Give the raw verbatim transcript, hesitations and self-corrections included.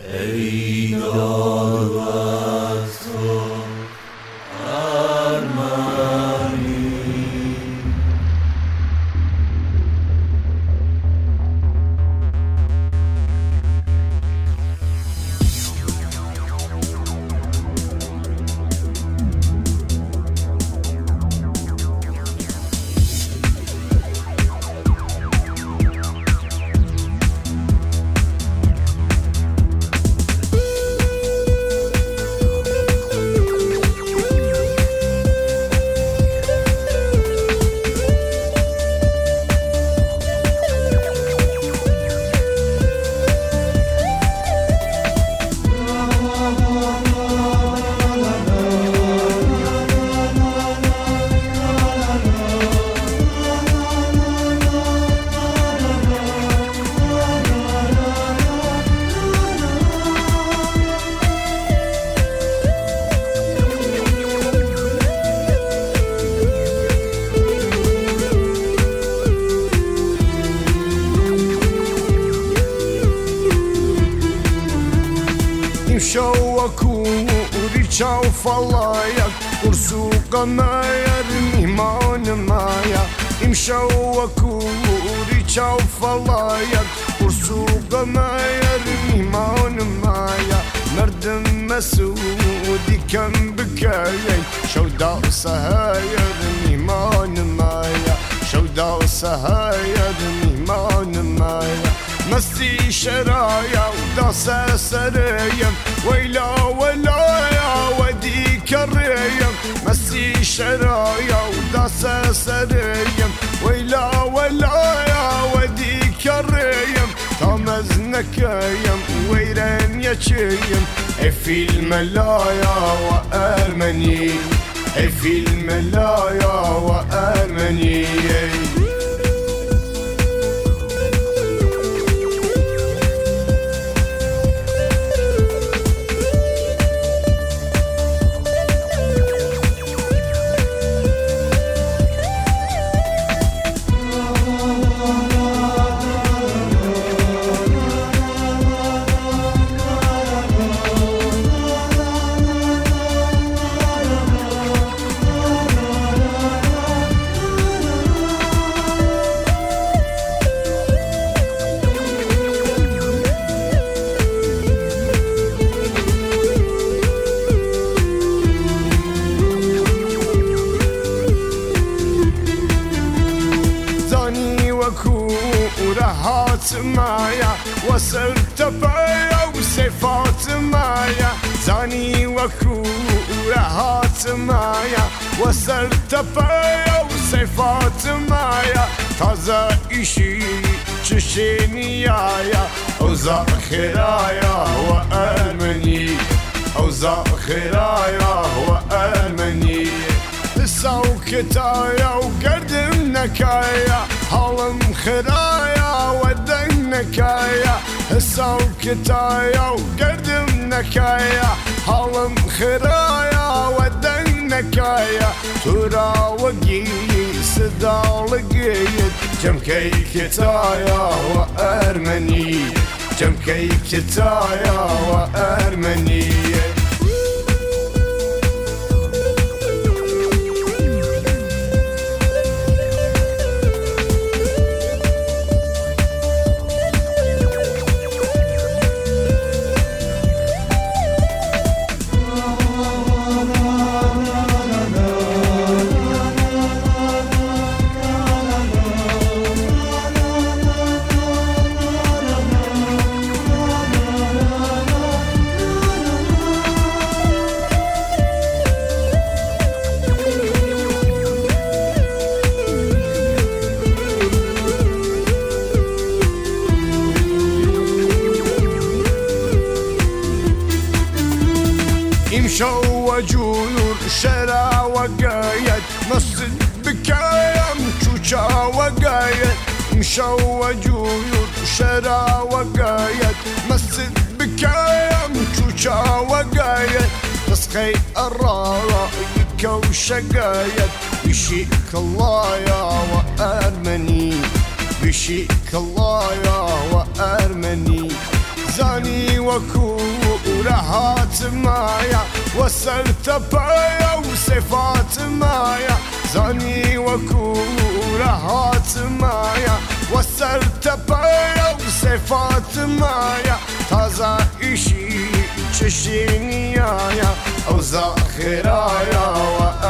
ای دارد تو ارمنی. شوكوري فلايا ورسوق ما يرمي مان مايا مشوكوري فلايا ورسوق ما يرمي مان مايا مردم مسودي كم بكايا شودا سهاير مان مايا شودا سهاير مان مايا مستي شرايا وداسة سريا ويلا ولا يا وديك الريا مستي شرايا وداسة سريا ويلا ولا يا وديك الريا طمزنك يم ويران يا شيم في الملايا وأرمني في الملايا وأرمني. ورهات مايا وصرت بايا وسيفات مايا زاني وكو ورهات مايا وصرت بايا وسيفات مايا تازا إشي تشينيايا أوزا خرايا وأرمني أوزا خرايا وأرمني سوكتايا وقردم نكايا هالم خرايا ودنكايا سوكتايا وقردم نكايا هالم خرايا ودنكايا ترى وقي سدالقيت جم كيكتايا وأرمني جم كيكتايا وأرمني. مشوا جيور شرا وقايد مسجد بكايا مشوشا وقايد مشوا جيور شرا وقايد مسجد بكايا مشوشا وقايد تسقي الرارة وشقايد بشيك الله يا وأرمني بشيك الله يا وأرمني زاني وكورة هات مايا وصلت بايا وصفات مايا زاني وكورة هات مايا وصلت بايا وصفات مايا تازا إشي تشيني يا أو زاخرايا